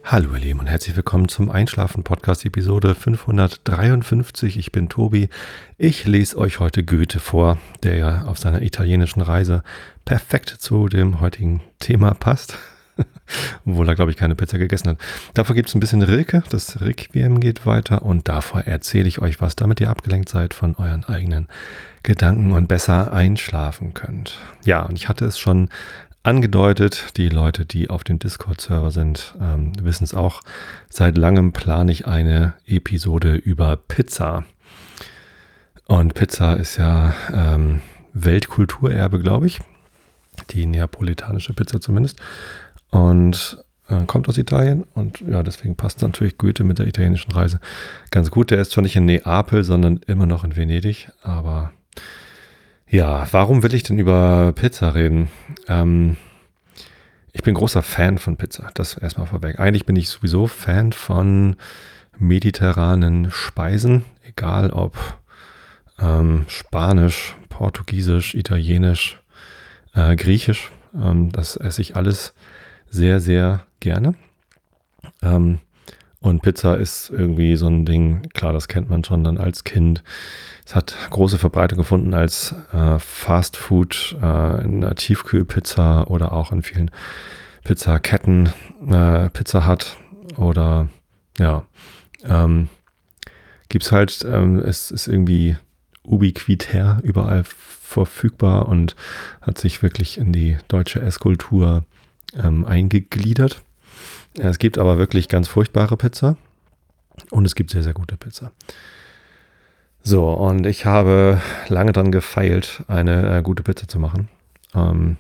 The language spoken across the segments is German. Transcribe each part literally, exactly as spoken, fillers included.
Hallo ihr Lieben und herzlich willkommen zum Einschlafen-Podcast Episode fünfhundertdreiundfünfzig. Ich bin Tobi. Ich lese euch heute Goethe vor, der ja auf seiner italienischen Reise perfekt zu dem heutigen Thema passt. Obwohl er, glaube ich, keine Pizza gegessen hat. Davor gibt es ein bisschen Rilke, das Requiem geht weiter und davor erzähle ich euch was, damit ihr abgelenkt seid von euren eigenen Gedanken und besser einschlafen könnt. Ja, und ich hatte es schon angedeutet, die Leute, die auf dem Discord-Server sind, ähm, wissen es auch. Seit langem plane ich eine Episode über Pizza. Und Pizza ist ja ähm, Weltkulturerbe, glaube ich. Die neapolitanische Pizza zumindest. Und äh, kommt aus Italien. Und ja, deswegen passt natürlich Goethe mit der italienischen Reise ganz gut. Der ist zwar nicht in Neapel, sondern immer noch in Venedig. Aber ja, warum will ich denn über Pizza reden? Ähm, ich bin großer Fan von Pizza, das erstmal vorweg. Eigentlich bin ich sowieso Fan von mediterranen Speisen, egal ob ähm, Spanisch, Portugiesisch, Italienisch, äh, Griechisch. Ähm, das esse ich alles sehr, sehr gerne. Ähm, und Pizza ist irgendwie so ein Ding, klar, das kennt man schon dann als Kind. Es hat große Verbreitung gefunden als äh, Fast Food, äh, in einer Tiefkühlpizza oder auch in vielen Pizzaketten, äh, Pizza Hut oder ja, ähm, gibt's halt, ähm, es ist irgendwie ubiquitär überall verfügbar und hat sich wirklich in die deutsche Esskultur ähm, eingegliedert. Es gibt aber wirklich ganz furchtbare Pizza und es gibt sehr, sehr gute Pizza. So, und ich habe lange dran gefeilt, eine äh, gute Pizza zu machen. Ähm,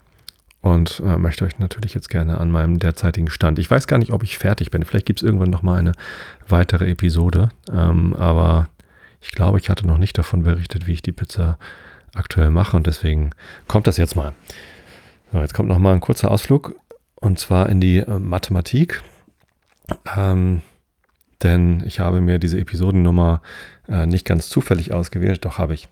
und äh, möchte euch natürlich jetzt gerne an meinem derzeitigen Stand. Ich weiß gar nicht, ob ich fertig bin. Vielleicht gibt es irgendwann nochmal eine weitere Episode. Ähm, aber ich glaube, ich hatte noch nicht davon berichtet, wie ich die Pizza aktuell mache. Und deswegen kommt das jetzt mal. So, jetzt kommt nochmal ein kurzer Ausflug. Und zwar in die äh, Mathematik. Ähm, denn ich habe mir diese Episodennummer äh, nicht ganz zufällig ausgewählt. Doch, habe ich.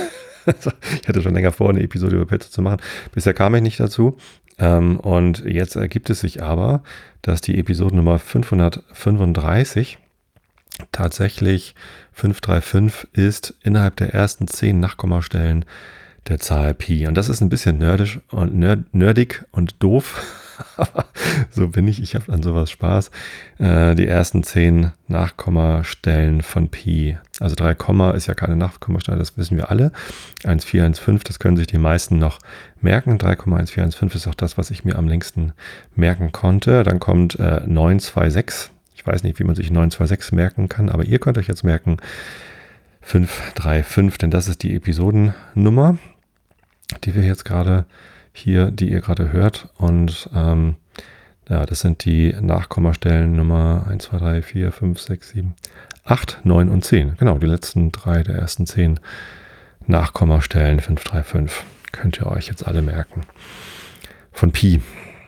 Ich hatte schon länger vor, eine Episode über Pizza zu machen. Bisher kam ich nicht dazu. Ähm, und jetzt ergibt es sich aber, dass die Episodennummer fünfhundertfünfunddreißig tatsächlich fünfhundertfünfunddreißig ist innerhalb der ersten zehn Nachkommastellen der Zahl Pi. Und das ist ein bisschen nerdisch und nerd, nerdig und doof. Aber so bin ich, ich habe an sowas Spaß. Äh, die ersten zehn Nachkommastellen von Pi. Also drei Komma ist ja keine Nachkommastelle, das wissen wir alle. eins Komma vier eins fünf, das können sich die meisten noch merken. drei Komma eins vier eins fünf ist auch das, was ich mir am längsten merken konnte. Dann kommt äh, neun zwei sechs. Ich weiß nicht, wie man sich neun zwei sechs merken kann, aber ihr könnt euch jetzt merken fünf drei fünf, denn das ist die Episodennummer, die wir jetzt gerade hier, die ihr gerade hört. Und ähm, ja, das sind die Nachkommastellen Nummer eins, zwei, drei, vier, fünf, sechs, sieben, acht, neun und zehn. Genau, die letzten drei der ersten zehn Nachkommastellen fünf drei fünf. Könnt ihr euch jetzt alle merken. Von Pi.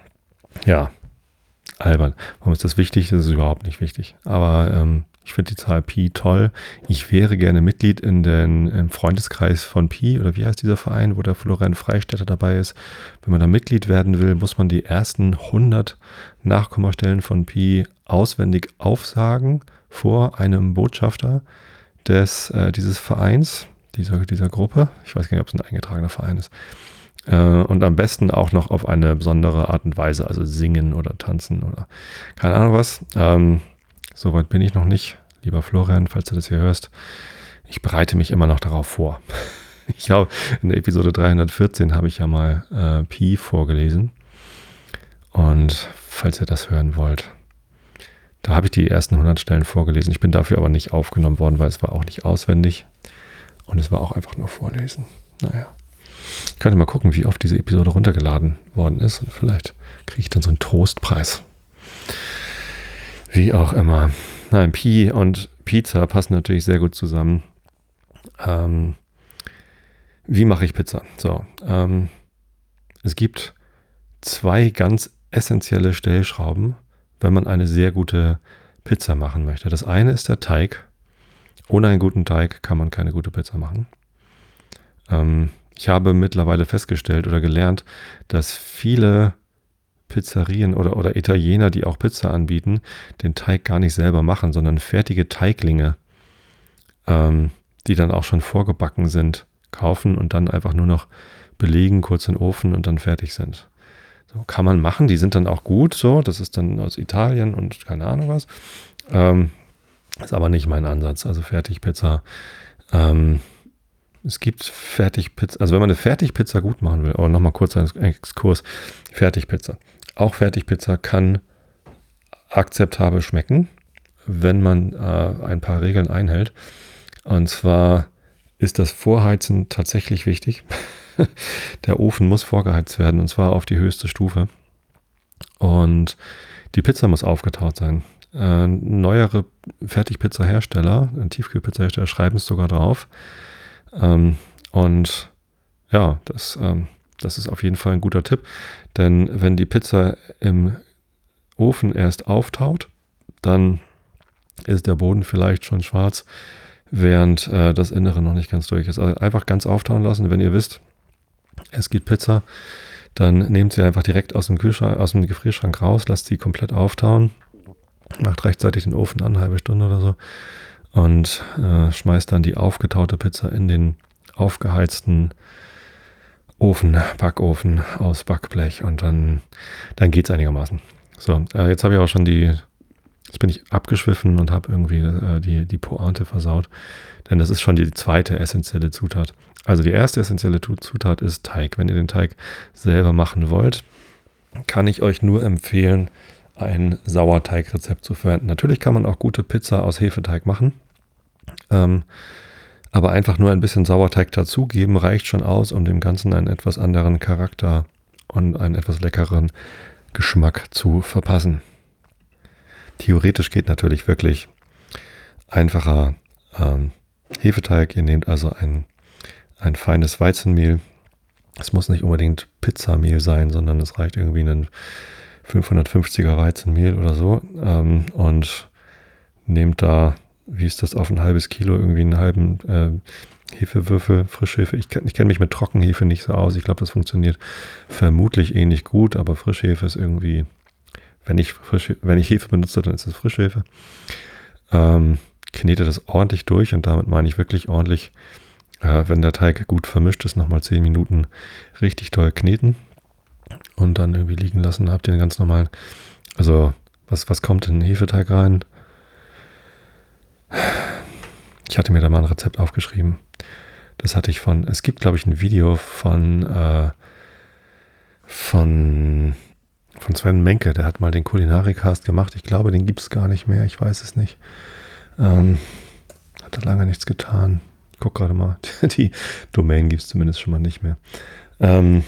Ja, albern. Warum ist das wichtig? Das ist überhaupt nicht wichtig. Aber ähm, ich finde die Zahl Pi toll. Ich wäre gerne Mitglied in den im Freundeskreis von Pi, oder wie heißt dieser Verein, wo der Florian Freistetter dabei ist. Wenn man da Mitglied werden will, muss man die ersten hundert Nachkommastellen von Pi auswendig aufsagen vor einem Botschafter des äh, dieses Vereins, dieser, dieser Gruppe. Ich weiß gar nicht, ob es ein eingetragener Verein ist. Äh, und am besten auch noch auf eine besondere Art und Weise, also singen oder tanzen oder keine Ahnung was. Ähm, Soweit bin ich noch nicht, lieber Florian, falls du das hier hörst. Ich bereite mich immer noch darauf vor. Ich habe in der Episode dreihundertvierzehn habe ich ja mal äh, Pi vorgelesen. Und falls ihr das hören wollt, da habe ich die ersten hundert Stellen vorgelesen. Ich bin dafür aber nicht aufgenommen worden, weil es war auch nicht auswendig. Und es war auch einfach nur Vorlesen. Naja. Ich könnte mal gucken, wie oft diese Episode runtergeladen worden ist. Und vielleicht kriege ich dann so einen Trostpreis. Wie auch immer. Nein, Pi und Pizza passen natürlich sehr gut zusammen. Ähm, wie mache ich Pizza? So, ähm, es gibt zwei ganz essentielle Stellschrauben, wenn man eine sehr gute Pizza machen möchte. Das eine ist der Teig. Ohne einen guten Teig kann man keine gute Pizza machen. Ähm, ich habe mittlerweile festgestellt oder gelernt, dass viele Pizzerien oder, oder Italiener, die auch Pizza anbieten, den Teig gar nicht selber machen, sondern fertige Teiglinge, ähm, die dann auch schon vorgebacken sind, kaufen und dann einfach nur noch belegen, kurz in den Ofen und dann fertig sind. So, kann man machen, die sind dann auch gut, so, das ist dann aus Italien und keine Ahnung was. Ähm, ist aber nicht mein Ansatz, also Fertigpizza. Ähm, es gibt Fertigpizza, also wenn man eine Fertigpizza gut machen will, aber nochmal kurz ein Exkurs, Fertigpizza. Auch Fertigpizza kann akzeptabel schmecken, wenn man äh, ein paar Regeln einhält. Und zwar ist das Vorheizen tatsächlich wichtig. Der Ofen muss vorgeheizt werden und zwar auf die höchste Stufe. Und die Pizza muss aufgetaut sein. Äh, neuere Fertigpizza-Hersteller, Tiefkühlpizza-Hersteller schreiben es sogar drauf. Ähm, und ja, das, ähm, das ist auf jeden Fall ein guter Tipp. Denn wenn die Pizza im Ofen erst auftaut, dann ist der Boden vielleicht schon schwarz, während äh, das Innere noch nicht ganz durch ist. Also einfach ganz auftauen lassen, wenn ihr wisst, es gibt Pizza, dann nehmt sie einfach direkt aus dem Kühlschrank, aus dem Gefrierschrank raus, lasst sie komplett auftauen, macht rechtzeitig den Ofen an, eine halbe Stunde oder so und äh, schmeißt dann die aufgetaute Pizza in den aufgeheizten Ofen, Backofen aus Backblech und dann, dann geht es einigermaßen. So, äh, jetzt habe ich auch schon die, jetzt bin ich abgeschwiffen und habe irgendwie äh, die, die Pointe versaut, denn das ist schon die zweite essentielle Zutat. Also die erste essentielle Zutat ist Teig. Wenn ihr den Teig selber machen wollt, kann ich euch nur empfehlen, ein Sauerteigrezept zu verwenden. Natürlich kann man auch gute Pizza aus Hefeteig machen, ähm, aber einfach nur ein bisschen Sauerteig dazugeben reicht schon aus, um dem Ganzen einen etwas anderen Charakter und einen etwas leckeren Geschmack zu verpassen. Theoretisch geht natürlich wirklich einfacher ähm, Hefeteig. Ihr nehmt also ein ein feines Weizenmehl. Es muss nicht unbedingt Pizzamehl sein, sondern es reicht irgendwie ein fünfhundertfünfziger Weizenmehl oder so. Ähm, und nehmt da, wie ist das, auf ein halbes Kilo irgendwie einen halben äh, Hefewürfel, Frischhefe. Ich, ich kenne mich mit Trockenhefe nicht so aus. Ich glaube, das funktioniert vermutlich ähnlich gut, aber Frischhefe ist irgendwie, wenn ich, Frisch, wenn ich Hefe benutze, dann ist es Frischhefe. Ähm, knete das ordentlich durch und damit meine ich wirklich ordentlich. Äh, wenn der Teig gut vermischt ist, nochmal zehn Minuten richtig toll kneten und dann irgendwie liegen lassen. Habt ihr den ganz normalen, also was, was kommt in den Hefeteig rein? Ich hatte mir da mal ein Rezept aufgeschrieben. Das hatte ich von, es gibt glaube ich ein Video von, äh, von, von Sven Menke, der hat mal den Kulinarikast gemacht. Ich glaube, den gibt es gar nicht mehr, ich weiß es nicht. Ähm, hat da lange nichts getan. Ich guck gerade mal, die Domain gibt es zumindest schon mal nicht mehr. Ähm,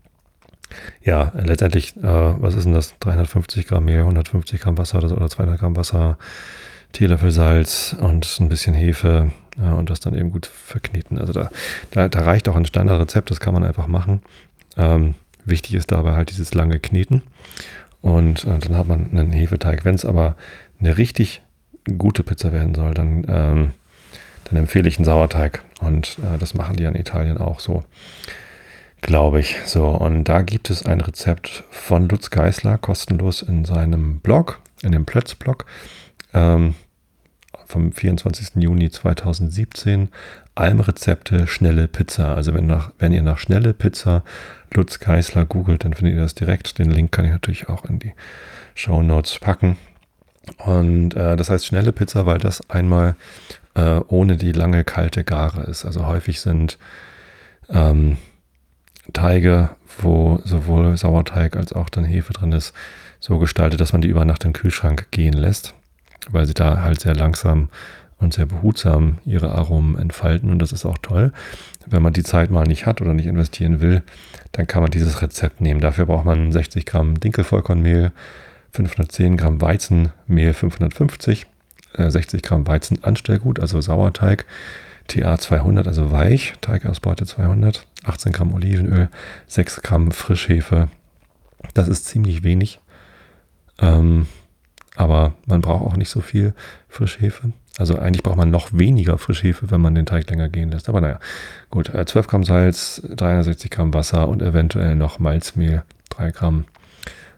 ja, letztendlich, äh, was ist denn das? dreihundertfünfzig Gramm Mehl, hundertfünfzig Gramm Wasser oder, so, oder zweihundert Gramm Wasser, Teelöffel Salz und ein bisschen Hefe äh, und das dann eben gut verkneten. Also da, da, da reicht auch ein Standardrezept, das kann man einfach machen. Ähm, wichtig ist dabei halt dieses lange Kneten und äh, dann hat man einen Hefeteig. Wenn es aber eine richtig gute Pizza werden soll, dann ähm, dann empfehle ich einen Sauerteig. Und äh, das machen die in Italien auch so, glaube ich. So, und da gibt es ein Rezept von Lutz Geisler, kostenlos in seinem Blog, in dem Plötz-Blog, ähm, vom vierundzwanzigsten Juni zweitausendsiebzehn. Almrezepte, schnelle Pizza. Also wenn, nach, wenn ihr nach schnelle Pizza Lutz Geisler googelt, dann findet ihr das direkt. Den Link kann ich natürlich auch in die Shownotes packen. Und äh, das heißt schnelle Pizza, weil das einmal äh, ohne die lange kalte Gare ist. Also häufig sind ähm, Teige, wo sowohl Sauerteig als auch dann Hefe drin ist, so gestaltet, dass man die über Nacht im Kühlschrank gehen lässt, weil sie da halt sehr langsam und sehr behutsam ihre Aromen entfalten. Und das ist auch toll. Wenn man die Zeit mal nicht hat oder nicht investieren will, dann kann man dieses Rezept nehmen. Dafür braucht man sechzig Gramm Dinkelvollkornmehl, fünfhundertzehn Gramm Weizenmehl, fünfhundertfünfzig, äh, sechzig Gramm Weizenanstellgut, also Sauerteig, T A zweihundert, also weich, Teigausbeute zweihundert, achtzehn Gramm Olivenöl, sechs Gramm Frischhefe. Das ist ziemlich wenig, ähm, aber man braucht auch nicht so viel Frischhefe. Also eigentlich braucht man noch weniger Frischhefe, wenn man den Teig länger gehen lässt. Aber naja, gut, zwölf Gramm Salz, dreihundertsechzig Gramm Wasser und eventuell noch Malzmehl, drei Gramm.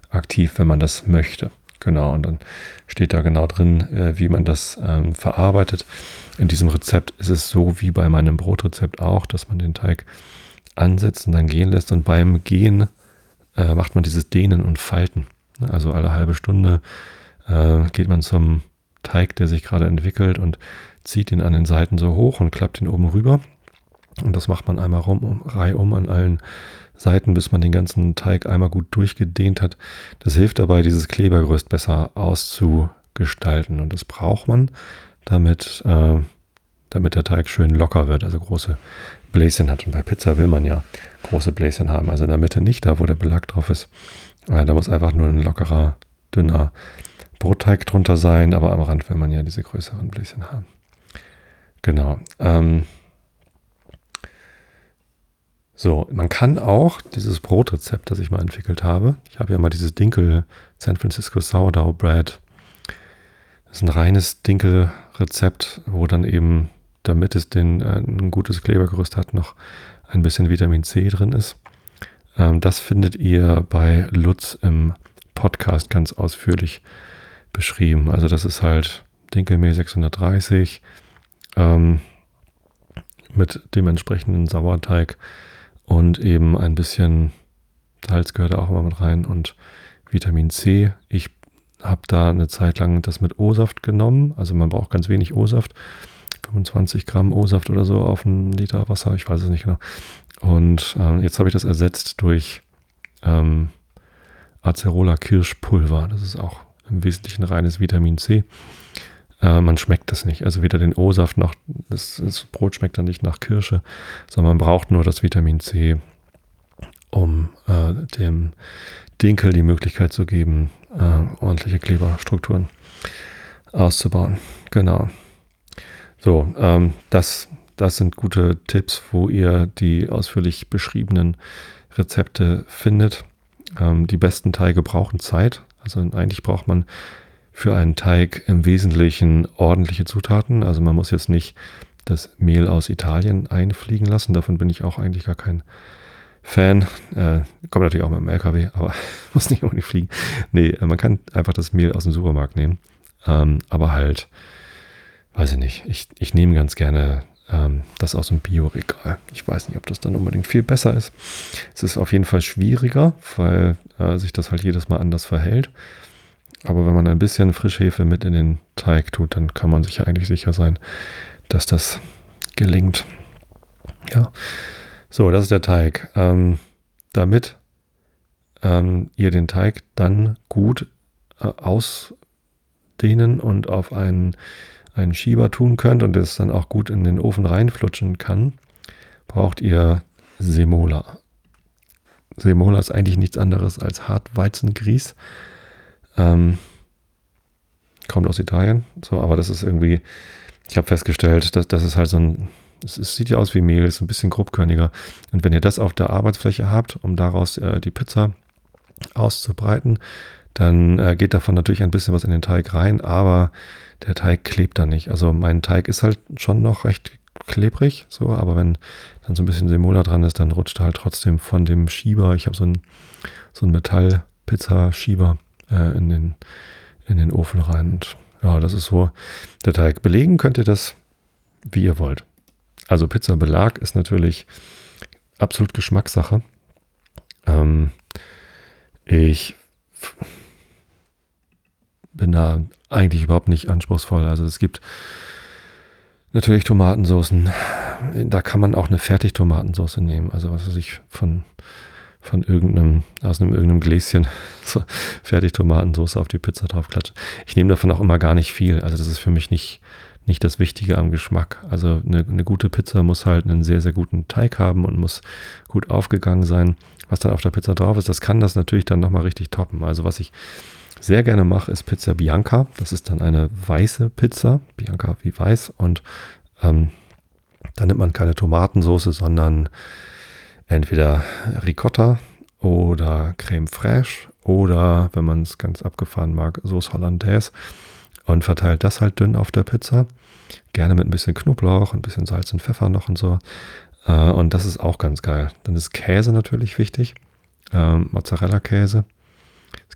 aktiv, wenn man das möchte. Genau, und dann steht da genau drin, äh, wie man das ähm, verarbeitet. In diesem Rezept ist es so wie bei meinem Brotrezept auch, dass man den Teig ansetzt und dann gehen lässt. Und beim Gehen äh, macht man dieses Dehnen und Falten. Also alle halbe Stunde äh, geht man zum Teig, der sich gerade entwickelt, und zieht ihn an den Seiten so hoch und klappt ihn oben rüber. Und das macht man einmal rum, um, reihum an allen Seiten, bis man den ganzen Teig einmal gut durchgedehnt hat. Das hilft dabei, dieses Klebergerüst besser auszugestalten. Und das braucht man, damit, äh, damit der Teig schön locker wird, also große Bläschen hat. Und bei Pizza will man ja große Bläschen haben. Also in der Mitte nicht, da wo der Belag drauf ist. Äh, da muss einfach nur ein lockerer, dünner Brotteig drunter sein, aber am Rand will man ja diese größeren Bläschen haben. Genau. Ähm, So, man kann auch dieses Brotrezept, das ich mal entwickelt habe, ich habe ja mal dieses Dinkel San Francisco Sourdough Bread, das ist ein reines Dinkelrezept, wo dann eben, damit es den, äh, ein gutes Klebergerüst hat, noch ein bisschen Vitamin C drin ist. Ähm, das findet ihr bei Lutz im Podcast ganz ausführlich beschrieben. Also das ist halt Dinkelmehl sechshundertdreißig ähm, mit dem entsprechenden Sauerteig. Und eben ein bisschen Salz gehört auch immer mit rein und Vitamin C. Ich habe da eine Zeit lang das mit O-Saft genommen. Also man braucht ganz wenig O-Saft. fünfundzwanzig Gramm O-Saft oder so auf einen Liter Wasser. Ich weiß es nicht genau. Und äh, jetzt habe ich das ersetzt durch ähm, Acerola Kirschpulver. Das ist auch im Wesentlichen reines Vitamin C. Äh, man schmeckt das nicht. Also weder den O-Saft noch das, das Brot schmeckt dann nicht nach Kirsche, sondern man braucht nur das Vitamin C, um äh, dem Dinkel die Möglichkeit zu geben, äh, ordentliche Kleberstrukturen auszubauen. Genau. So, ähm, das, das sind gute Tipps, wo ihr die ausführlich beschriebenen Rezepte findet. Ähm, die besten Teige brauchen Zeit. Also eigentlich braucht man für einen Teig im Wesentlichen ordentliche Zutaten. Also man muss jetzt nicht das Mehl aus Italien einfliegen lassen. Davon bin ich auch eigentlich gar kein Fan. Äh, kommt natürlich auch mit dem L K W, aber muss nicht unbedingt fliegen. Nee, man kann einfach das Mehl aus dem Supermarkt nehmen. Ähm, aber halt, weiß ich nicht, ich, ich nehme ganz gerne ähm, das aus dem Bio-Regal. Ich weiß nicht, ob das dann unbedingt viel besser ist. Es ist auf jeden Fall schwieriger, weil äh, sich das halt jedes Mal anders verhält. Aber wenn man ein bisschen Frischhefe mit in den Teig tut, dann kann man sich ja eigentlich sicher sein, dass das gelingt. Ja, so, das ist der Teig. Ähm, damit ähm, ihr den Teig dann gut äh, ausdehnen und auf einen, einen Schieber tun könnt und es dann auch gut in den Ofen reinflutschen kann, braucht ihr Semola. Semola ist eigentlich nichts anderes als Hartweizengrieß. Ähm, kommt aus Italien, so, aber das ist irgendwie, ich habe festgestellt, dass das ist halt so ein, es, es sieht ja aus wie Mehl, ist ein bisschen grobkörniger. Und wenn ihr das auf der Arbeitsfläche habt, um daraus äh, die Pizza auszubreiten, dann äh, geht davon natürlich ein bisschen was in den Teig rein, aber der Teig klebt da nicht. Also mein Teig ist halt schon noch recht klebrig, so, aber wenn dann so ein bisschen Semola dran ist, dann rutscht er halt trotzdem von dem Schieber. Ich habe so einen so einen Metall-Pizza-Schieber äh, in den in den Ofen rein. Und ja, das ist so der Teig. Belegen könnt ihr das, wie ihr wollt. Also Pizzabelag ist natürlich absolut Geschmackssache. Ähm, ich bin da eigentlich überhaupt nicht anspruchsvoll. Also es gibt natürlich Tomatensoßen. Da kann man auch eine Fertigtomatensauce nehmen. Also was weiß ich, von von irgendeinem, aus einem irgendeinem Gläschen so Fertigtomatensauce auf die Pizza draufklatschen. Ich nehme davon auch immer gar nicht viel. Also das ist für mich nicht, nicht das Wichtige am Geschmack. Also eine, eine gute Pizza muss halt einen sehr, sehr guten Teig haben und muss gut aufgegangen sein. Was dann auf der Pizza drauf ist, das kann das natürlich dann nochmal richtig toppen. Also was ich sehr gerne mache, ist Pizza Bianca. Das ist dann eine weiße Pizza, Bianca wie weiß. Und ähm, da nimmt man keine Tomatensauce, sondern entweder Ricotta oder Creme Fraiche oder, wenn man es ganz abgefahren mag, Sauce Hollandaise und verteilt das halt dünn auf der Pizza. Gerne mit ein bisschen Knoblauch, ein bisschen Salz und Pfeffer noch und so. Und das ist auch ganz geil. Dann ist Käse natürlich wichtig. Ähm, Mozzarella-Käse.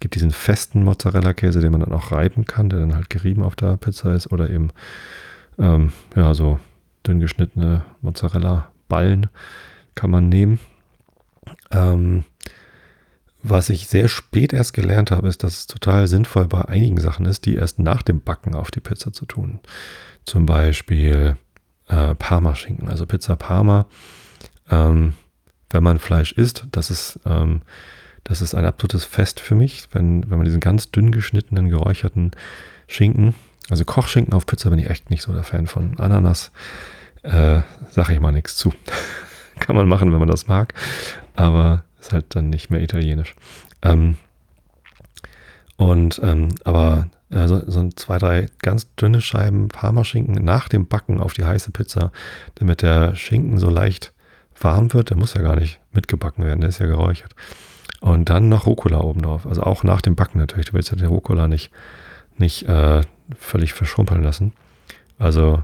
gibt diesen festen Mozzarella-Käse, den man dann auch reiben kann, der dann halt gerieben auf der Pizza ist, oder eben ähm, ja, so dünn geschnittene Mozzarella-Ballen kann man nehmen. Ähm, was ich sehr spät erst gelernt habe, ist, dass es total sinnvoll bei einigen Sachen ist, die erst nach dem Backen auf die Pizza zu tun. Zum Beispiel äh, Parmaschinken, also Pizza Parma. Ähm, wenn man Fleisch isst, das ist, ähm, das ist ein absolutes Fest für mich, wenn, wenn man diesen ganz dünn geschnittenen, geräucherten Schinken, also Kochschinken auf Pizza bin ich echt nicht so der Fan von. Ananas, äh, sage ich mal nichts zu. Kann man machen, wenn man das mag, aber ist halt dann nicht mehr italienisch. Ähm, und ähm, aber äh, so, so zwei, drei ganz dünne Scheiben Parmaschinken nach dem Backen auf die heiße Pizza, damit der Schinken so leicht warm wird. Der muss ja gar nicht mitgebacken werden, der ist ja geräuchert. Und dann noch Rucola oben drauf. Also auch nach dem Backen natürlich. Du willst ja den Rucola nicht, nicht äh, völlig verschrumpeln lassen. Also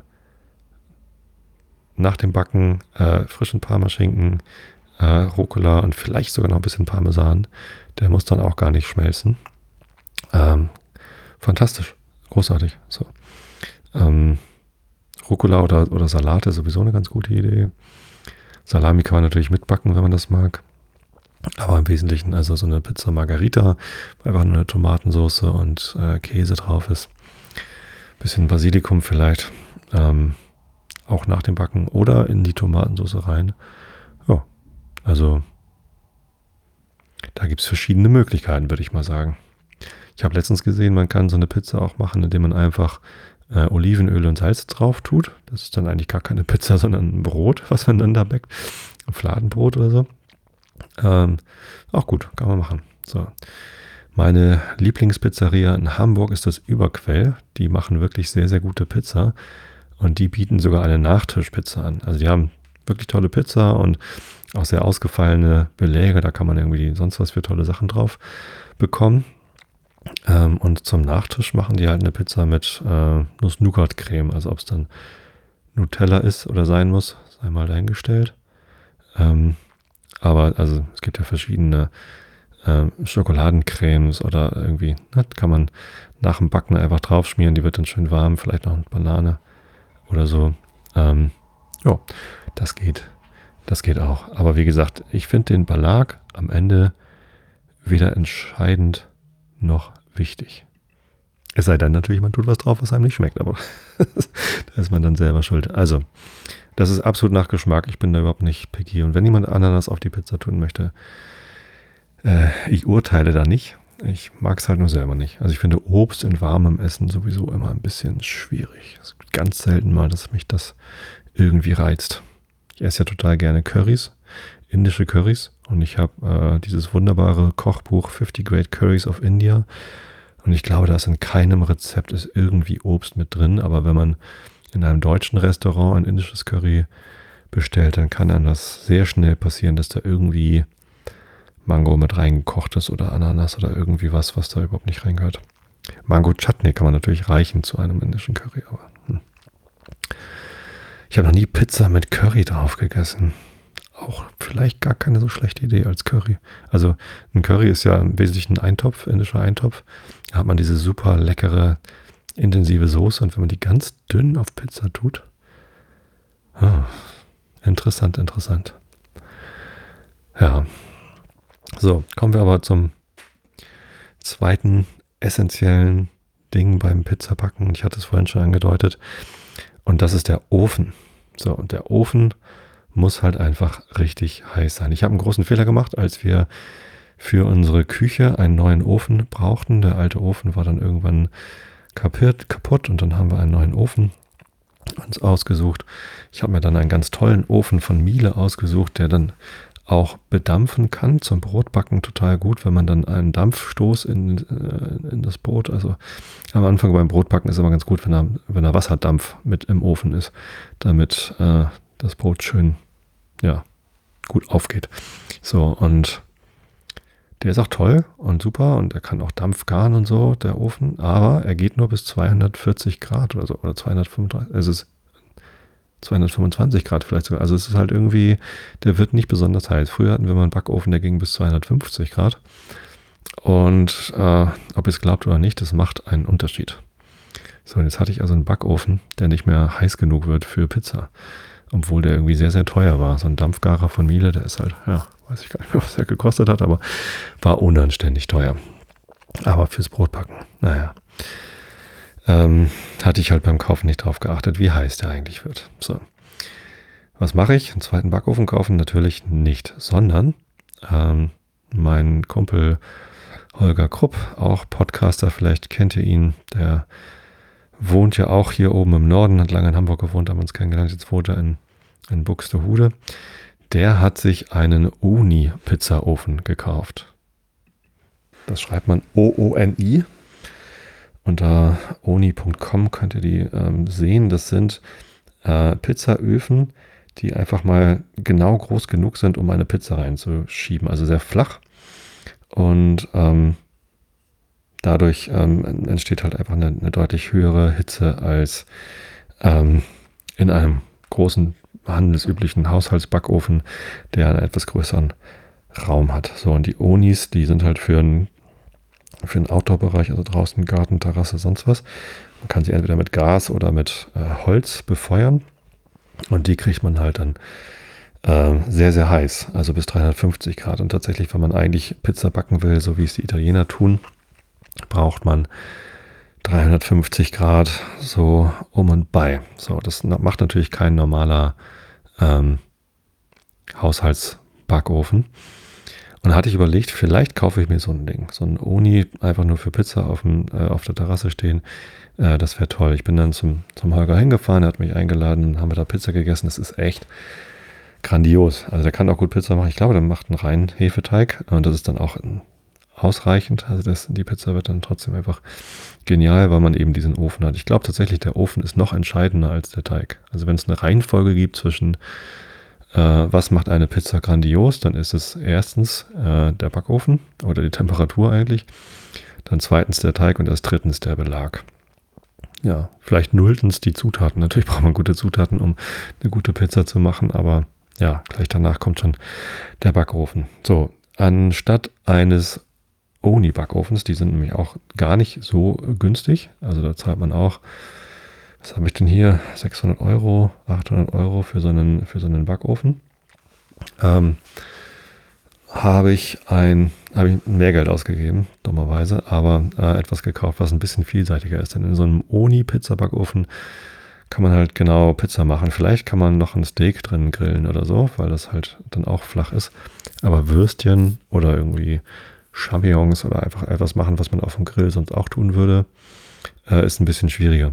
nach dem Backen äh, frischen Parmaschinken, äh, Rucola und vielleicht sogar noch ein bisschen Parmesan. Der muss dann auch gar nicht schmelzen. Ähm, fantastisch. Großartig. So. Ähm, Rucola oder, oder Salat ist sowieso eine ganz gute Idee. Salami kann man natürlich mitbacken, wenn man das mag. Aber im Wesentlichen also so eine Pizza Margherita, wo einfach nur eine Tomatensauce und äh, Käse drauf ist. Bisschen Basilikum vielleicht. Ähm, auch nach dem Backen oder in die Tomatensauce rein. Ja, also da gibt es verschiedene Möglichkeiten, würde ich mal sagen. Ich habe letztens gesehen, man kann so eine Pizza auch machen, indem man einfach äh, Olivenöl und Salz drauf tut. Das ist dann eigentlich gar keine Pizza, sondern ein Brot, was man dann da backt. Ein Fladenbrot oder so. Ähm, auch gut, kann man machen. So. Meine Lieblingspizzeria in Hamburg ist das Überquell. Die machen wirklich sehr, sehr gute Pizza. Und die bieten sogar eine Nachtischpizza an. Also die haben wirklich tolle Pizza und auch sehr ausgefallene Beläge. Da kann man irgendwie sonst was für tolle Sachen drauf bekommen. Ähm, und zum Nachtisch machen die halt eine Pizza mit äh, Nuss-Nougat-Creme. Also ob es dann Nutella ist oder sein muss, sei mal dahingestellt. Ähm, aber also es gibt ja verschiedene äh, Schokoladencremes oder irgendwie, ne, kann man nach dem Backen einfach draufschmieren. Die wird dann schön warm. Vielleicht noch eine Banane oder so. Ähm, ja, das geht. Das geht auch. Aber wie gesagt, ich finde den Belag am Ende weder entscheidend noch wichtig. Es sei denn natürlich, man tut was drauf, was einem nicht schmeckt, aber da ist man dann selber schuld. Also, das ist absolut nach Geschmack. Ich bin da überhaupt nicht picky. Und wenn jemand Ananas auf die Pizza tun möchte, äh, ich urteile da nicht. Ich mag es halt nur selber nicht. Also ich finde Obst in warmem Essen sowieso immer ein bisschen schwierig. Es gibt ganz selten mal, dass mich das irgendwie reizt. Ich esse ja total gerne Currys, indische Currys. Und ich habe äh, dieses wunderbare Kochbuch fifty Great Curries of India. Und ich glaube, da ist in keinem Rezept ist irgendwie Obst mit drin. Aber wenn man in einem deutschen Restaurant ein indisches Curry bestellt, dann kann einem das sehr schnell passieren, dass da irgendwie Mango mit reingekocht ist oder Ananas oder irgendwie was, was da überhaupt nicht reingehört. Mango Chutney kann man natürlich reichen zu einem indischen Curry, aber hm. Ich habe noch nie Pizza mit Curry drauf gegessen. Auch vielleicht gar keine so schlechte Idee als Curry. Also ein Curry ist ja im Wesentlichen ein Eintopf, indischer Eintopf. Da hat man diese super leckere, intensive Soße und wenn man die ganz dünn auf Pizza tut, oh, interessant, interessant. Ja. So, kommen wir aber zum zweiten essentiellen Ding beim Pizzabacken. Ich hatte es vorhin schon angedeutet. Und das ist der Ofen. So, und der Ofen muss halt einfach richtig heiß sein. Ich habe einen großen Fehler gemacht, als wir für unsere Küche einen neuen Ofen brauchten. Der alte Ofen war dann irgendwann kaputt, kaputt und dann haben wir einen neuen Ofen uns ausgesucht. Ich habe mir dann einen ganz tollen Ofen von Miele ausgesucht, der dann auch bedampfen kann, zum Brotbacken total gut, wenn man dann einen Dampfstoß in, äh, in das Brot, also am Anfang beim Brotbacken ist immer ganz gut, wenn da, wenn da Wasserdampf mit im Ofen ist, damit äh, das Brot schön, ja, gut aufgeht. So, und der ist auch toll und super und er kann auch Dampf garen und so, der Ofen, aber er geht nur bis zweihundertvierzig Grad oder so, oder zweihundertfünfunddreißig, es ist zweihundertfünfundzwanzig Grad vielleicht sogar. Also es ist halt irgendwie, der wird nicht besonders heiß. Früher hatten wir mal einen Backofen, der ging bis zweihundertfünfzig Grad. Und äh, ob ihr es glaubt oder nicht, das macht einen Unterschied. So, und jetzt hatte ich also einen Backofen, der nicht mehr heiß genug wird für Pizza. Obwohl der irgendwie sehr, sehr teuer war. So ein Dampfgarer von Miele, der ist halt, ja, weiß ich gar nicht mehr, was er gekostet hat, aber war unanständig teuer. Aber fürs Brotbacken, naja. Ähm, hatte ich halt beim Kaufen nicht drauf geachtet, wie heiß der eigentlich wird. So. Was mache ich? Einen zweiten Backofen kaufen? Natürlich nicht, sondern ähm, mein Kumpel Holger Krupp, auch Podcaster, vielleicht kennt ihr ihn, der wohnt ja auch hier oben im Norden, hat lange in Hamburg gewohnt, haben uns kennengelernt, jetzt wohnt er in, in Buxtehude. Der hat sich einen Oni-Pizzaofen gekauft. Das schreibt man O O N I. Unter oni punkt com könnt ihr die ähm, sehen. Das sind äh, Pizzaöfen, die einfach mal genau groß genug sind, um eine Pizza reinzuschieben. Also sehr flach. Und ähm, dadurch ähm, entsteht halt einfach eine, eine deutlich höhere Hitze als ähm, in einem großen handelsüblichen Haushaltsbackofen, der einen etwas größeren Raum hat. So, und die Onis, die sind halt für einen für den Outdoor-Bereich, also draußen, Garten, Terrasse, sonst was. Man kann sie entweder mit Gas oder mit äh, Holz befeuern. Und die kriegt man halt dann äh, sehr, sehr heiß, also bis dreihundertfünfzig Grad. Und tatsächlich, wenn man eigentlich Pizza backen will, so wie es die Italiener tun, braucht man dreihundertfünfzig Grad so um und bei. So, das macht natürlich kein normaler ähm, Haushaltsbackofen. Und da hatte ich überlegt, vielleicht kaufe ich mir so ein Ding, so ein Oni, einfach nur für Pizza auf, dem, äh, auf der Terrasse stehen. Äh, das wäre toll. Ich bin dann zum, zum Holger hingefahren, er hat mich eingeladen und haben wir da Pizza gegessen. Das ist echt grandios. Also der kann auch gut Pizza machen. Ich glaube, der macht einen reinen Hefeteig und das ist dann auch ausreichend. Also das, die Pizza wird dann trotzdem einfach genial, weil man eben diesen Ofen hat. Ich glaube tatsächlich, der Ofen ist noch entscheidender als der Teig. Also wenn es eine Reihenfolge gibt zwischen äh, was macht eine Pizza grandios, dann ist es erstens äh, der Backofen oder die Temperatur eigentlich, dann zweitens der Teig und erst drittens der Belag. Ja, vielleicht nulltens die Zutaten. Natürlich braucht man gute Zutaten, um eine gute Pizza zu machen, aber ja, gleich danach kommt schon der Backofen. So, anstatt eines Oni-Backofens, die sind nämlich auch gar nicht so günstig, also da zahlt man auch, was habe ich denn hier, sechshundert Euro, achthundert Euro für so einen, für so einen Backofen, ähm, habe ich ein, habe ich mehr Geld ausgegeben, dummerweise, aber äh, etwas gekauft, was ein bisschen vielseitiger ist. Denn in so einem Oni-Pizza-Backofen kann man halt genau Pizza machen. Vielleicht kann man noch ein Steak drin grillen oder so, weil das halt dann auch flach ist. Aber Würstchen oder irgendwie Champignons oder einfach etwas machen, was man auf dem Grill sonst auch tun würde, äh, ist ein bisschen schwieriger.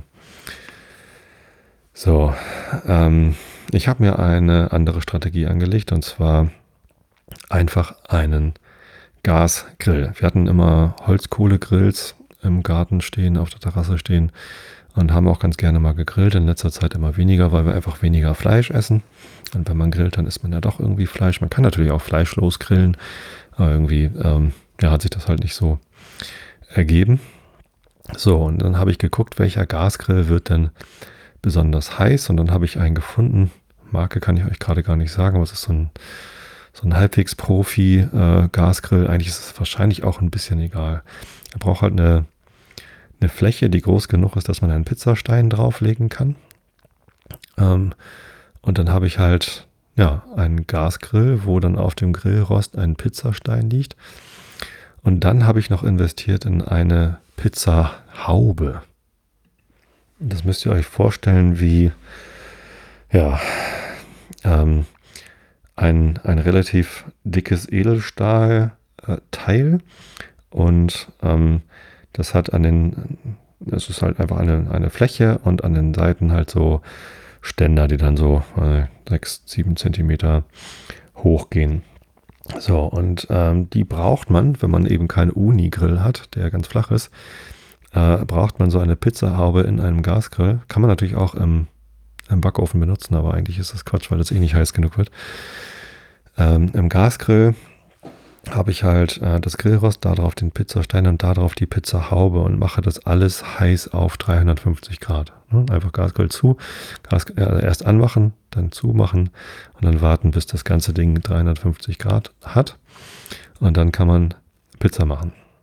So, ähm, ich habe mir eine andere Strategie angelegt und zwar einfach einen Gasgrill. Wir hatten immer Holzkohlegrills im Garten stehen, auf der Terrasse stehen und haben auch ganz gerne mal gegrillt. In letzter Zeit immer weniger, weil wir einfach weniger Fleisch essen. Und wenn man grillt, dann isst man ja doch irgendwie Fleisch. Man kann natürlich auch fleischlos grillen, aber irgendwie ähm, ja, hat sich das halt nicht so ergeben. So, und dann habe ich geguckt, welcher Gasgrill wird denn besonders heiß. Und dann habe ich einen gefunden. Marke kann ich euch gerade gar nicht sagen, aber es ist so ein So ein halbwegs Profi-Gasgrill, äh, eigentlich ist es wahrscheinlich auch ein bisschen egal. Er braucht halt eine, eine Fläche, die groß genug ist, dass man einen Pizzastein drauflegen kann. Ähm, und dann habe ich halt ja einen Gasgrill, wo dann auf dem Grillrost ein Pizzastein liegt. Und dann habe ich noch investiert in eine Pizzahaube. Das müsst ihr euch vorstellen wie, ja, ähm, Ein, ein relativ dickes Edelstahlteil äh, und ähm, das hat an den, es ist halt einfach eine, eine Fläche und an den Seiten halt so Ständer, die dann so äh, sechs, sieben Zentimeter hoch gehen. So, und ähm, die braucht man, wenn man eben keinen Uni-Grill hat, der ganz flach ist, äh, braucht man so eine Pizzahaube in einem Gasgrill. Kann man natürlich auch im, im Backofen benutzen, aber eigentlich ist das Quatsch, weil das eh nicht heiß genug wird. Ähm, Im Gasgrill habe ich halt äh, das Grillrost, da drauf den Pizzastein und da drauf die Pizzahaube und mache das alles heiß auf dreihundertfünfzig Grad. Ne? Einfach Gasgrill zu, Gas, äh, erst anmachen, dann zumachen und dann warten, bis das ganze Ding dreihundertfünfzig Grad hat und dann kann man Pizza machen.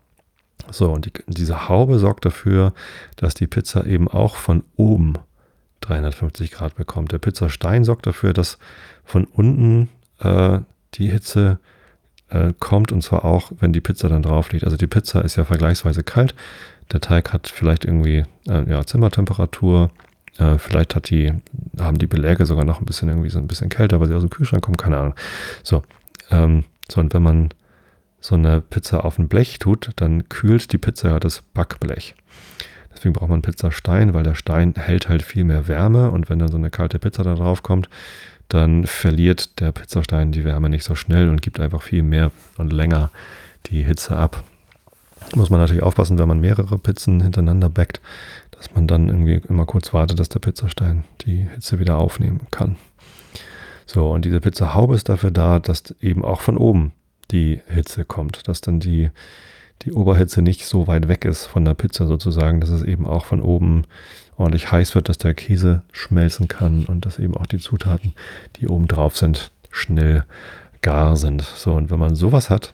So, und die, diese Haube sorgt dafür, dass die Pizza eben auch von oben dreihundertfünfzig Grad bekommt. Der Pizzastein sorgt dafür, dass von unten äh, die Hitze äh, kommt, und zwar auch, wenn die Pizza dann drauf liegt. Also die Pizza ist ja vergleichsweise kalt. Der Teig hat vielleicht irgendwie äh, ja, Zimmertemperatur. Äh, vielleicht hat die, haben die Beläge sogar noch ein bisschen irgendwie so ein bisschen kälter, weil sie aus dem Kühlschrank kommen, keine Ahnung. So, ähm, so und wenn man so eine Pizza auf ein Blech tut, dann kühlt die Pizza ja das Backblech. Deswegen braucht man einen Pizzastein, weil der Stein hält halt viel mehr Wärme, und wenn dann so eine kalte Pizza da drauf kommt, dann verliert der Pizzastein die Wärme nicht so schnell und gibt einfach viel mehr und länger die Hitze ab. Muss man natürlich aufpassen, wenn man mehrere Pizzen hintereinander backt, dass man dann irgendwie immer kurz wartet, dass der Pizzastein die Hitze wieder aufnehmen kann. So, und diese Pizzahaube ist dafür da, dass eben auch von oben die Hitze kommt, dass dann die, die Oberhitze nicht so weit weg ist von der Pizza sozusagen, dass es eben auch von oben ordentlich heiß wird, dass der Käse schmelzen kann und dass eben auch die Zutaten, die oben drauf sind, schnell gar sind. So, und wenn man sowas hat,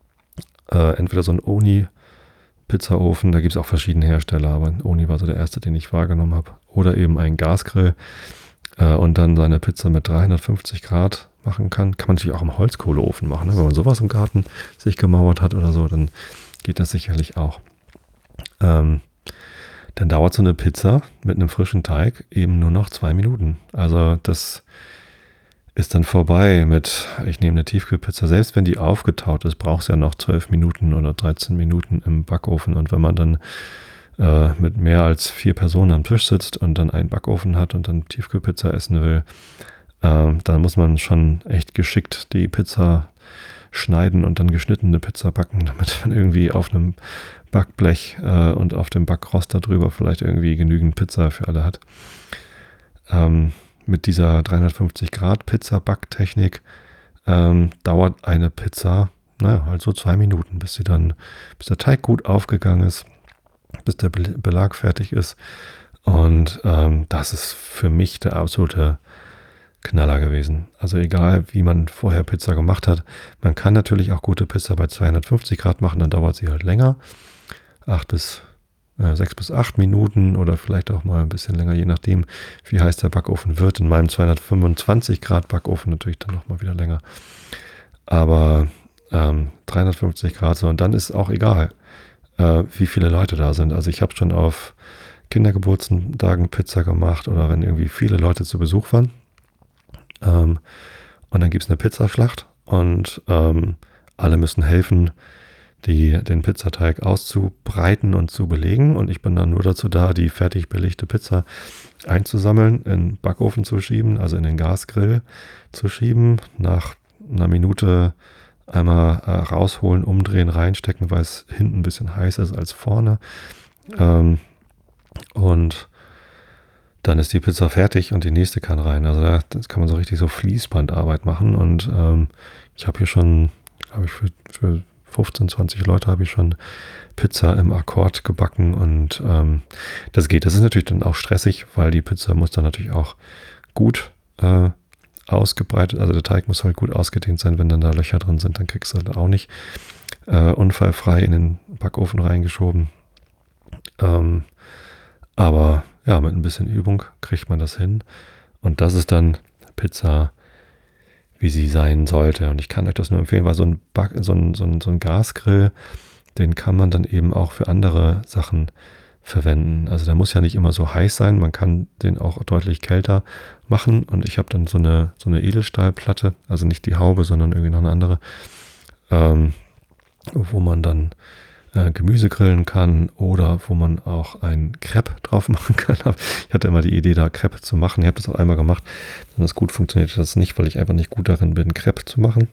äh, entweder so ein Oni-Pizzaofen, da gibt es auch verschiedene Hersteller, aber Oni war so der erste, den ich wahrgenommen habe, oder eben ein Gasgrill äh, und dann seine Pizza mit dreihundertfünfzig Grad machen kann. Kann man natürlich auch im Holzkohleofen machen. Ne? Wenn man sowas im Garten sich gemauert hat oder so, dann geht das sicherlich auch. Ähm, dann dauert so eine Pizza mit einem frischen Teig eben nur noch zwei Minuten. Also das ist dann vorbei mit, ich nehme eine Tiefkühlpizza. Selbst wenn die aufgetaut ist, braucht es ja noch zwölf Minuten oder dreizehn Minuten im Backofen. Und wenn man dann äh, mit mehr als vier Personen am Tisch sitzt und dann einen Backofen hat und dann Tiefkühlpizza essen will, äh, dann muss man schon echt geschickt die Pizza schneiden und dann geschnittene Pizza backen, damit man irgendwie auf einem Backblech äh, und auf dem Backrost darüber vielleicht irgendwie genügend Pizza für alle hat. Ähm, mit dieser dreihundertfünfzig Grad Pizza-Backtechnik ähm, dauert eine Pizza, naja, halt so zwei Minuten, bis sie dann, bis der Teig gut aufgegangen ist, bis der Belag fertig ist. Und ähm, das ist für mich der absolute Knaller gewesen. Also egal, wie man vorher Pizza gemacht hat, man kann natürlich auch gute Pizza bei zweihundertfünfzig Grad machen, dann dauert sie halt länger. Acht bis, äh, sechs bis acht Minuten oder vielleicht auch mal ein bisschen länger, je nachdem, wie heiß der Backofen wird. In meinem zweihundertfünfundzwanzig Grad Backofen natürlich dann nochmal wieder länger. Aber ähm, dreihundertfünfzig Grad so, und dann ist auch egal, äh, wie viele Leute da sind. Also ich habe schon auf Kindergeburtstagen Pizza gemacht oder wenn irgendwie viele Leute zu Besuch waren. Ähm, und dann gibt es eine Pizzaschlacht und ähm, alle müssen helfen, die, den Pizzateig auszubreiten und zu belegen. Und ich bin dann nur dazu da, die fertig belegte Pizza einzusammeln, in den Backofen zu schieben, also in den Gasgrill zu schieben, nach einer Minute einmal äh, rausholen, umdrehen, reinstecken, weil es hinten ein bisschen heißer ist als vorne. Ähm, und dann ist die Pizza fertig und die nächste kann rein. Also da das kann man so richtig so Fließbandarbeit machen. Und ähm, ich habe hier schon, glaube ich, für, für fünfzehn, zwanzig Leute habe ich schon Pizza im Akkord gebacken. Und ähm, das geht. Das ist natürlich dann auch stressig, weil die Pizza muss dann natürlich auch gut äh, ausgebreitet, also der Teig muss halt gut ausgedehnt sein. Wenn dann da Löcher drin sind, dann kriegst du halt auch nicht äh, unfallfrei in den Backofen reingeschoben. Ähm, aber ja, mit ein bisschen Übung kriegt man das hin. Und das ist dann Pizza, wie sie sein sollte. Und ich kann euch das nur empfehlen, weil so ein, Back, so ein, so ein, so ein Gasgrill, den kann man dann eben auch für andere Sachen verwenden. Also der muss ja nicht immer so heiß sein. Man kann den auch deutlich kälter machen. Und ich habe dann so eine, so eine Edelstahlplatte, also nicht die Haube, sondern irgendwie noch eine andere, ähm, wo man dann äh, Gemüse grillen kann oder wo man auch ein Crepe drauf machen kann. Ich hatte immer die Idee, da Crepe zu machen. Ich habe das auch einmal gemacht. Wenn das gut funktioniert, das nicht, weil ich einfach nicht gut darin bin, Crepe zu machen.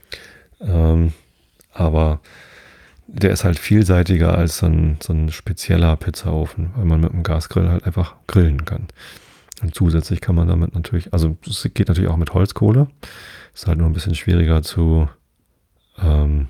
Ähm, aber der ist halt vielseitiger als so ein, so ein spezieller Pizzaofen, weil man mit dem Gasgrill halt einfach grillen kann. Und zusätzlich kann man damit natürlich, also es geht natürlich auch mit Holzkohle. Ist halt nur ein bisschen schwieriger zu ähm,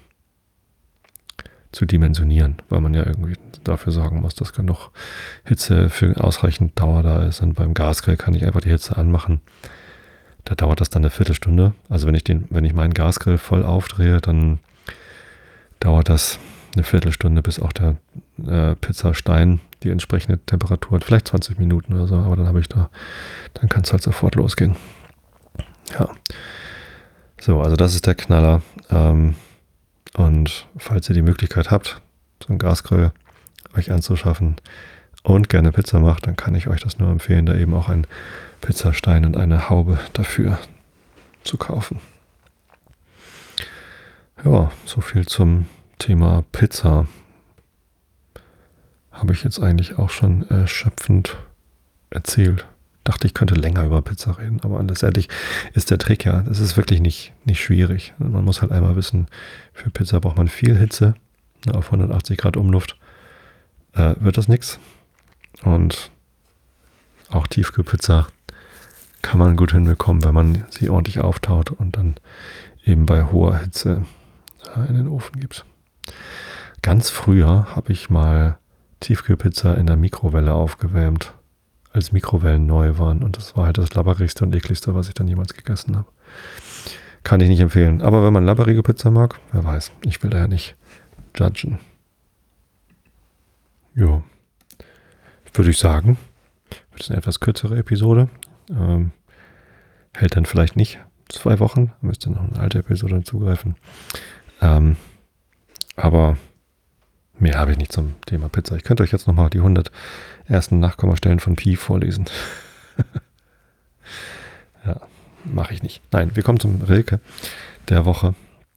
zu dimensionieren, weil man ja irgendwie dafür sorgen muss, dass genug Hitze für ausreichend Dauer da ist. Und beim Gasgrill kann ich einfach die Hitze anmachen. Da dauert das dann eine Viertelstunde. Also wenn ich den, wenn ich meinen Gasgrill voll aufdrehe, dann dauert das eine Viertelstunde, bis auch der äh, Pizzastein die entsprechende Temperatur hat. Vielleicht zwanzig Minuten oder so, aber dann habe ich da, dann kann es halt sofort losgehen. Ja. So, also das ist der Knaller. Ähm, und falls ihr die Möglichkeit habt, so einen Gasgrill euch anzuschaffen und gerne Pizza macht, dann kann ich euch das nur empfehlen, da eben auch einen Pizzastein und eine Haube dafür zu kaufen. Ja, so viel zum Thema Pizza. Habe ich jetzt eigentlich auch schon erschöpfend erzählt. Dachte, ich könnte länger über Pizza reden, aber letztendlich ist der Trick ja, das ist wirklich nicht, nicht schwierig. Man muss halt einmal wissen, für Pizza braucht man viel Hitze. Auf hundertachtzig Grad Umluft äh, wird das nichts. Und auch Tiefkühlpizza kann man gut hinbekommen, wenn man sie ordentlich auftaut und dann eben bei hoher Hitze in den Ofen gibt. Ganz früher habe ich mal Tiefkühlpizza in der Mikrowelle aufgewärmt, als Mikrowellen neu waren. Und das war halt das labberigste und ekligste, was ich dann jemals gegessen habe. Kann ich nicht empfehlen. Aber wenn man labberige Pizza mag, wer weiß. Ich will da ja nicht judgen. Jo. Würde ich sagen, wird es eine etwas kürzere Episode. Ähm, hält dann vielleicht nicht zwei Wochen. Müsste noch eine alte Episode zugreifen. Ähm, aber mehr habe ich nicht zum Thema Pizza. Ich könnte euch jetzt nochmal die hundert ersten Nachkommastellen von Pi vorlesen. Ja, mache ich nicht. Nein, wir kommen zum Rilke der Woche.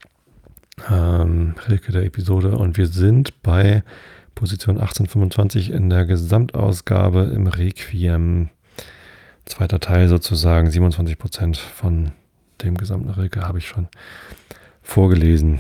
Ähm, Rilke der Episode. Und wir sind bei Position achtzehnhundertfünfundzwanzig in der Gesamtausgabe im Requiem. Zweiter Teil sozusagen. siebenundzwanzig Prozent von dem gesamten Rilke habe ich schon vorgelesen.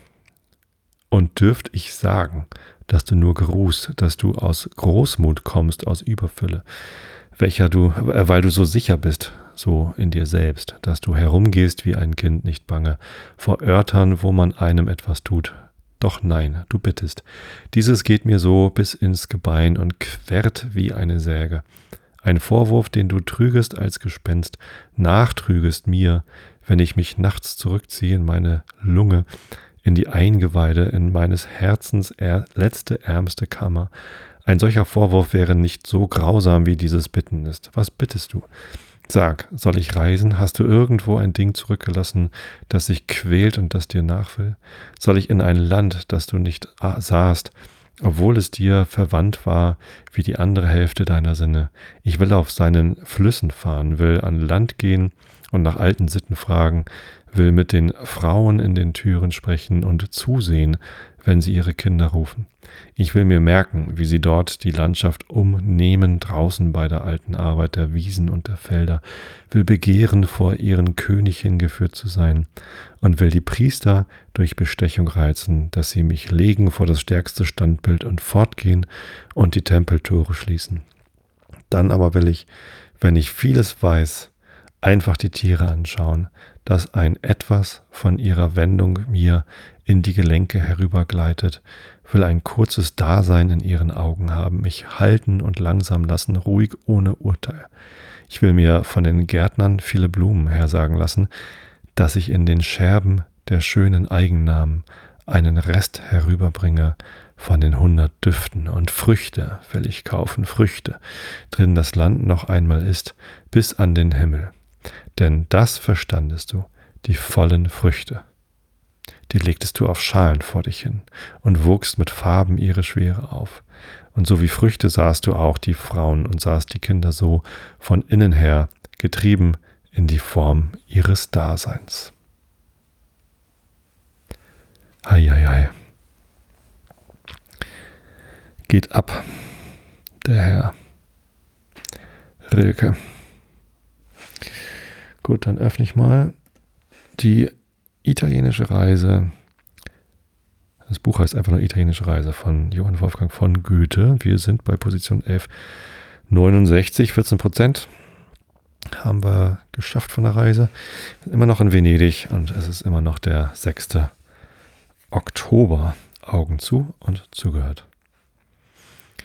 Und dürft ich sagen, dass du nur geruhst, dass du aus Großmut kommst, aus Überfülle, welcher du, äh, weil du so sicher bist, so in dir selbst, dass du herumgehst wie ein Kind, nicht bange, vor Örtern, wo man einem etwas tut. Doch nein, du bittest. Dieses geht mir so bis ins Gebein und querrt wie eine Säge. Ein Vorwurf, den du trügest als Gespenst, nachtrügest mir, wenn ich mich nachts zurückziehe in meine Lunge, in die Eingeweide, in meines Herzens er, letzte, ärmste Kammer. Ein solcher Vorwurf wäre nicht so grausam, wie dieses Bitten ist. Was bittest du? Sag, soll ich reisen? Hast du irgendwo ein Ding zurückgelassen, das sich quält und das dir nachwill? Soll ich in ein Land, das du nicht sahst, obwohl es dir verwandt war wie die andere Hälfte deiner Sinne? Ich will auf seinen Flüssen fahren, will an Land gehen und nach alten Sitten fragen, will mit den Frauen in den Türen sprechen und zusehen, wenn sie ihre Kinder rufen. Ich will mir merken, wie sie dort die Landschaft umnehmen, draußen bei der alten Arbeit der Wiesen und der Felder, will begehren, vor ihren König hingeführt zu sein und will die Priester durch Bestechung reizen, dass sie mich legen vor das stärkste Standbild und fortgehen und die Tempeltore schließen. Dann aber will ich, wenn ich vieles weiß, einfach die Tiere anschauen, dass ein Etwas von ihrer Wendung mir in die Gelenke herübergleitet, will ein kurzes Dasein in ihren Augen haben, mich halten und langsam lassen, ruhig ohne Urteil. Ich will mir von den Gärtnern viele Blumen hersagen lassen, dass ich in den Scherben der schönen Eigennamen einen Rest herüberbringe von den hundert Düften, und Früchte will ich kaufen, Früchte, drin das Land noch einmal ist, bis an den Himmel. Denn das verstandest du, die vollen Früchte. Die legtest du auf Schalen vor dich hin und wogst mit Farben ihre Schwere auf. Und so wie Früchte sahst du auch die Frauen und sahst die Kinder so von innen her, getrieben in die Form ihres Daseins. Hei, hei, hei. Geht ab, der Herr Rilke. Gut, dann öffne ich mal die italienische Reise. Das Buch heißt einfach nur Italienische Reise von Johann Wolfgang von Goethe. Wir sind bei Position elf neunundsechzig, vierzehn Prozent haben wir geschafft von der Reise. Immer noch in Venedig und es ist immer noch der sechste Oktober. Augen zu und zugehört.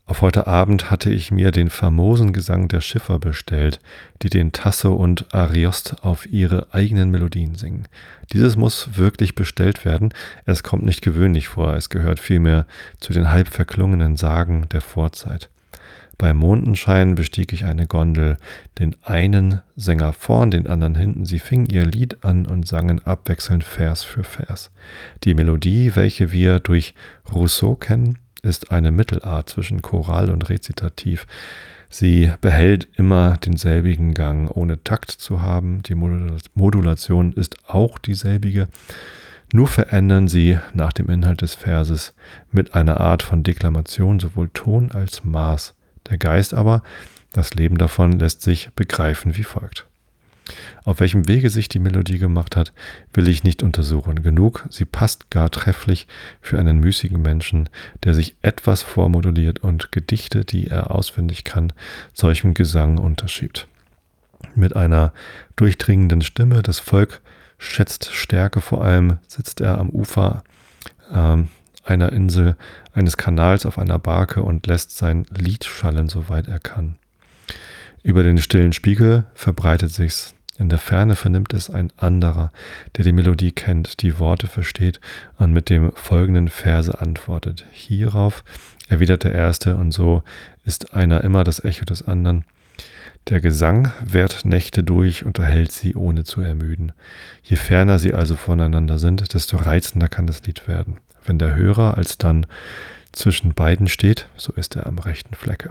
Auf heute Abend hatte ich mir den famosen Gesang der Schiffer bestellt, die den Tasso und Ariost auf ihre eigenen Melodien singen. Dieses muss wirklich bestellt werden, es kommt nicht gewöhnlich vor, es gehört vielmehr zu den halb verklungenen Sagen der Vorzeit. Beim Mondenschein bestieg ich eine Gondel, den einen Sänger vorn, den anderen hinten. Sie fingen ihr Lied an und sangen abwechselnd Vers für Vers. Die Melodie, welche wir durch Rousseau kennen, ist eine Mittelart zwischen Choral und Rezitativ. Sie behält immer denselbigen Gang, ohne Takt zu haben. Die Modulation ist auch dieselbige. Nur verändern sie nach dem Inhalt des Verses mit einer Art von Deklamation sowohl Ton als Maß. Der Geist aber, das Leben davon, lässt sich begreifen wie folgt. Auf welchem Wege sich die Melodie gemacht hat, will ich nicht untersuchen. Genug, sie passt gar trefflich für einen müßigen Menschen, der sich etwas vormoduliert und Gedichte, die er auswendig kann, solchem Gesang unterschiebt. Mit einer durchdringenden Stimme, das Volk schätzt Stärke vor allem, sitzt er am Ufer ähm, einer Insel, eines Kanals auf einer Barke und lässt sein Lied schallen, soweit er kann. Über den stillen Spiegel verbreitet sich's. In der Ferne vernimmt es ein anderer, der die Melodie kennt, die Worte versteht und mit dem folgenden Verse antwortet. Hierauf erwidert der Erste, und so ist einer immer das Echo des anderen. Der Gesang währt Nächte durch, unterhält sie, ohne zu ermüden. Je ferner sie also voneinander sind, desto reizender kann das Lied werden. Wenn der Hörer alsdann zwischen beiden steht, so ist er am rechten Flecke.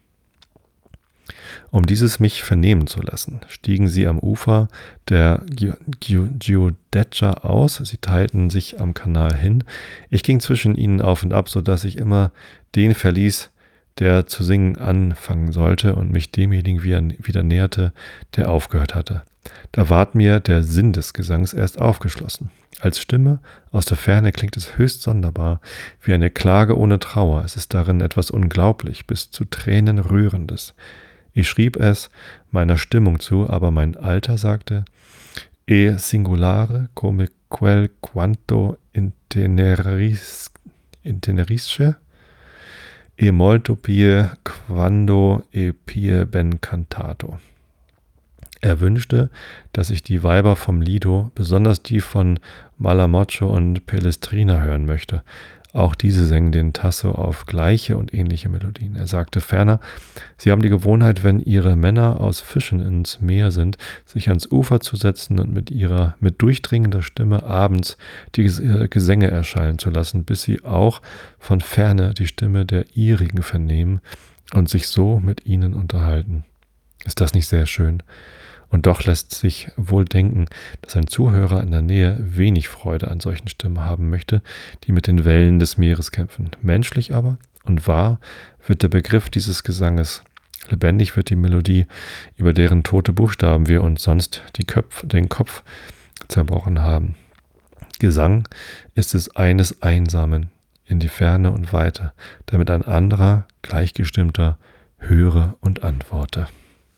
Um dieses mich vernehmen zu lassen, stiegen sie am Ufer der Giudecca aus. Sie teilten sich am Kanal hin. Ich ging zwischen ihnen auf und ab, so dass ich immer den verließ, der zu singen anfangen sollte, und mich demjenigen wieder näherte, der aufgehört hatte. Da ward mir der Sinn des Gesangs erst aufgeschlossen. Als Stimme aus der Ferne klingt es höchst sonderbar, wie eine Klage ohne Trauer. Es ist darin etwas unglaublich, bis zu Tränen Rührendes. Ich schrieb es meiner Stimmung zu, aber mein Alter sagte, e singolare come quel quanto inteneris, intenerisce, e molto pie quando e pie ben cantato. Er wünschte, dass ich die Weiber vom Lido, besonders die von Malamocco und Palestrina, hören möchte. Auch diese singen den Tasso auf gleiche und ähnliche Melodien. Er sagte ferner, sie haben die Gewohnheit, wenn ihre Männer aus Fischen ins Meer sind, sich ans Ufer zu setzen und mit ihrer mit durchdringender Stimme abends die Gesänge erschallen zu lassen, bis sie auch von ferne die Stimme der ihrigen vernehmen und sich so mit ihnen unterhalten. Ist das nicht sehr schön? Und doch lässt sich wohl denken, dass ein Zuhörer in der Nähe wenig Freude an solchen Stimmen haben möchte, die mit den Wellen des Meeres kämpfen. Menschlich aber und wahr wird der Begriff dieses Gesanges. Lebendig wird die Melodie, über deren tote Buchstaben wir uns sonst die Köpf, den Kopf zerbrochen haben. Gesang ist es eines Einsamen in die Ferne und Weite, damit ein anderer, gleichgestimmter, höre und antworte.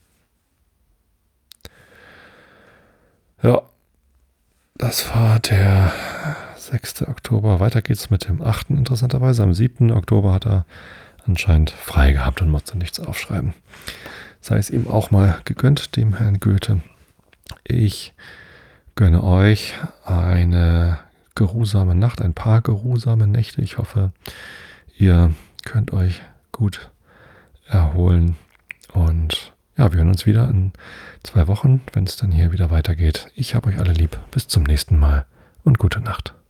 Ja, das war der sechster Oktober. Weiter geht's mit dem achten interessanterweise. Am siebten Oktober hat er anscheinend frei gehabt und musste nichts aufschreiben. Sei es ihm auch mal gegönnt, dem Herrn Goethe. Ich gönne euch eine geruhsame Nacht, ein paar geruhsame Nächte. Ich hoffe, ihr könnt euch gut erholen und ja, wir hören uns wieder in zwei Wochen, wenn es dann hier wieder weitergeht. Ich habe euch alle lieb. Bis zum nächsten Mal und gute Nacht.